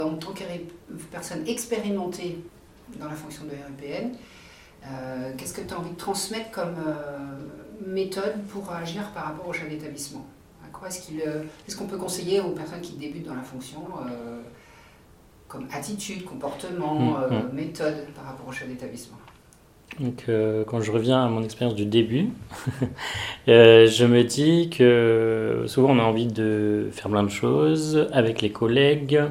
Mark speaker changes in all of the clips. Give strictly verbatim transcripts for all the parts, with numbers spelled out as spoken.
Speaker 1: En tant que personne expérimentée dans la fonction de R U P N, euh, qu'est-ce que tu as envie de transmettre comme euh, méthode pour agir par rapport au chef d'établissement? À quoi est-ce qu'il, euh, qu'est-ce qu'on peut conseiller aux personnes qui débutent dans la fonction euh, comme attitude, comportement,
Speaker 2: mmh,
Speaker 1: euh,
Speaker 2: mmh.
Speaker 1: méthode par rapport au chef d'établissement?
Speaker 2: Donc, euh, quand je reviens à mon expérience du début, euh, je me dis que souvent on a envie de faire plein de choses avec les collègues,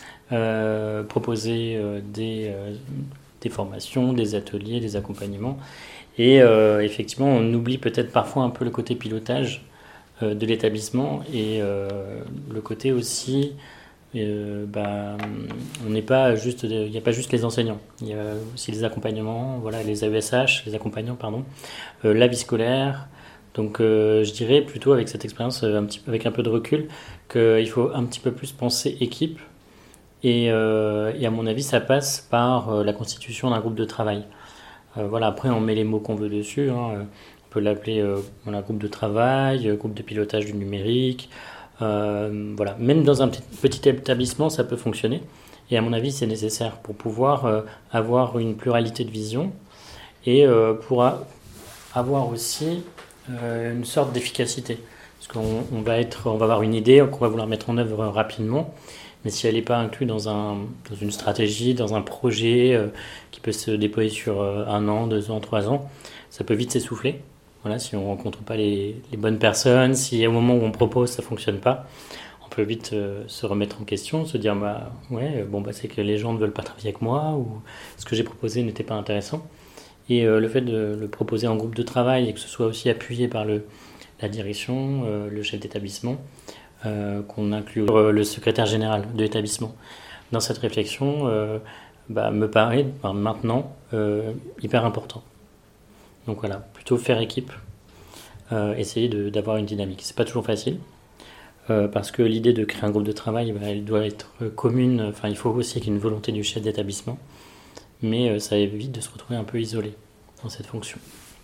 Speaker 2: euh, proposer euh, des, euh, des formations, des ateliers, des accompagnements. Et euh, effectivement, on oublie peut-être parfois un peu le côté pilotage euh, de l'établissement et euh, le côté aussi. Euh, bah, on n'est pas juste, il n'y a pas juste les enseignants, il y a aussi les accompagnements, voilà, les A E S H, les accompagnants, pardon, euh, la vie scolaire. Donc, euh, je dirais plutôt avec cette expérience, euh, un petit, avec un peu de recul, qu'il faut un petit peu plus penser équipe. Et, euh, et à mon avis, ça passe par euh, la constitution d'un groupe de travail. Euh, voilà, après, on met les mots qu'on veut dessus. Hein. On peut l'appeler euh, voilà, groupe de travail, euh, groupe de pilotage du numérique. Euh, voilà. Même dans un petit, petit établissement, ça peut fonctionner. Et à mon avis, c'est nécessaire pour pouvoir euh, avoir une pluralité de vision et euh, pour a, avoir aussi euh, une sorte d'efficacité. Parce qu'on on va, être, on va avoir une idée qu'on va vouloir mettre en œuvre rapidement. Mais si elle n'est pas inclue dans, un, dans une stratégie, dans un projet euh, qui peut se déployer sur euh, un an, deux ans, trois ans, ça peut vite s'essouffler. Voilà, si on ne rencontre pas les, les bonnes personnes, si au moment où on propose ça ne fonctionne pas, on peut vite euh, se remettre en question, se dire bah ouais, bon bah c'est que les gens ne veulent pas travailler avec moi ou ce que j'ai proposé n'était pas intéressant. Et euh, le fait de le proposer en groupe de travail et que ce soit aussi appuyé par le, la direction, euh, le chef d'établissement, Euh, qu'on inclut euh, le secrétaire général de l'établissement. Dans cette réflexion, euh, bah, me paraît enfin, maintenant euh, hyper important. Donc voilà, plutôt faire équipe, euh, essayer de, d'avoir une dynamique. C'est pas toujours facile, euh, parce que l'idée de créer un groupe de travail, bah, elle doit être commune. Enfin, il faut aussi qu'il y ait une volonté du chef d'établissement, mais euh, ça évite de se retrouver un peu isolé dans cette fonction.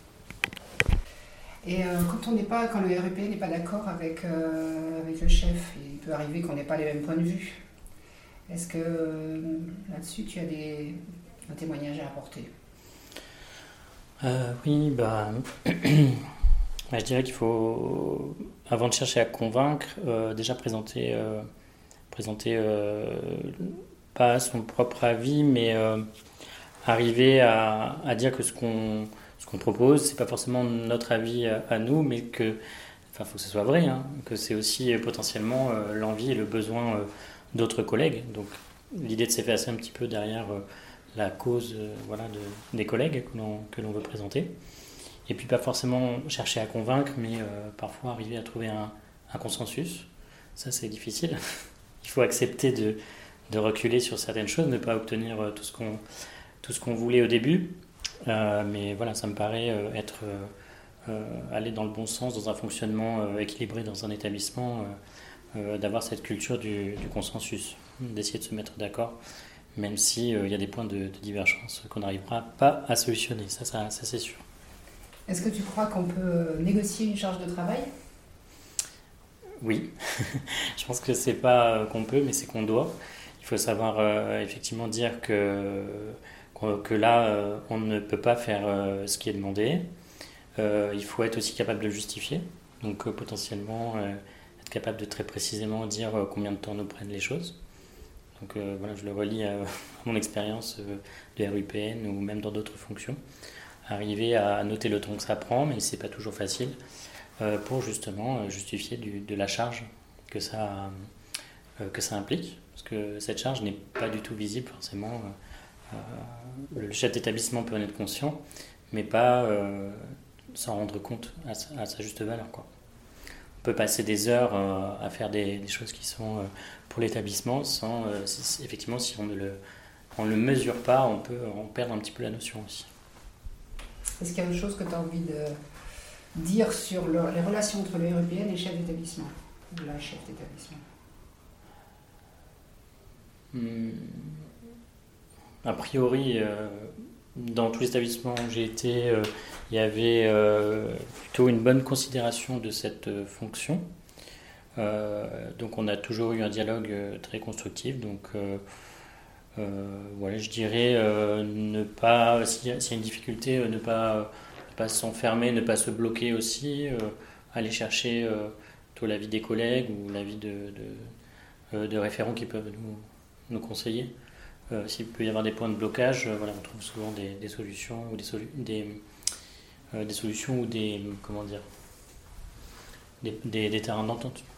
Speaker 1: Et euh, quand on n'est pas, quand le R U P n'est pas d'accord avec, euh, avec le chef, il peut arriver qu'on n'ait pas les mêmes points de vue. Est-ce que euh, là-dessus tu as des, un témoignage à apporter?
Speaker 2: euh, Oui, bah, bah, je dirais qu'il faut, avant de chercher à convaincre, euh, déjà présenter, euh, présenter euh, pas son propre avis, mais euh, arriver à, à dire que ce qu'on ce qu'on propose, c'est pas forcément notre avis à, à nous, mais que, enfin, faut que ce soit vrai, hein, que c'est aussi euh, potentiellement euh, l'envie et le besoin euh, d'autres collègues. Donc, l'idée de s'effacer un petit peu derrière euh, la cause, euh, voilà, de, des collègues que l'on, que l'on veut présenter. Et puis, pas forcément chercher à convaincre, mais euh, parfois arriver à trouver un, un consensus. Ça, c'est difficile. Il faut accepter de, de reculer sur certaines choses, ne pas obtenir euh, tout ce qu'on tout ce qu'on voulait au début, euh, mais voilà, ça me paraît euh, être euh, euh, aller dans le bon sens, dans un fonctionnement euh, équilibré dans un établissement, euh, euh, d'avoir cette culture du, du consensus, d'essayer de se mettre d'accord, même si il euh, y a des points de, de divergence qu'on n'arrivera pas à solutionner, ça, ça, ça c'est sûr.
Speaker 1: Est-ce que tu crois qu'on peut négocier une charge de travail?
Speaker 2: Oui, je pense que c'est pas qu'on peut, mais c'est qu'on doit. Il faut savoir euh, effectivement dire que que là, euh, on ne peut pas faire euh, ce qui est demandé. Euh, il faut être aussi capable de le justifier. Donc euh, potentiellement, euh, être capable de très précisément dire euh, combien de temps nous prennent les choses. Donc euh, voilà, je le relie à, à mon expérience euh, de R U P N ou même dans d'autres fonctions. Arriver à noter le temps que ça prend, mais c'est pas toujours facile, euh, pour justement euh, justifier du, de la charge que ça, euh, que ça implique. Parce que cette charge n'est pas du tout visible forcément. Euh, Euh, le chef d'établissement peut en être conscient, mais pas euh, s'en rendre compte à sa, à sa juste valeur, quoi. On peut passer des heures euh, à faire des, des choses qui sont euh, pour l'établissement sans, euh, si, effectivement, si on ne le, on le mesure pas, on peut en perdre un petit peu la notion aussi.
Speaker 1: Est-ce qu'il y a autre chose que tu as envie de dire sur le, les relations entre le R U P N et le chef d'établissement, ou la chef d'établissement?
Speaker 2: Hum. A priori, euh, dans tous les établissements où j'ai été, euh, il y avait euh, plutôt une bonne considération de cette euh, fonction. Euh, donc on a toujours eu un dialogue euh, très constructif. Donc euh, euh, voilà, je dirais euh, ne pas, s'il y, a s'il y a une difficulté, euh, ne pas, ne pas s'enfermer, ne pas se bloquer aussi, euh, aller chercher euh, plutôt l'avis des collègues ou l'avis de, de, euh, de référents qui peuvent nous, nous conseiller. Euh, s'il peut y avoir des points de blocage, euh, voilà, on trouve souvent des, des solutions ou des, solu- des, euh, des solutions ou des comment dire des, des, des terrains d'entente.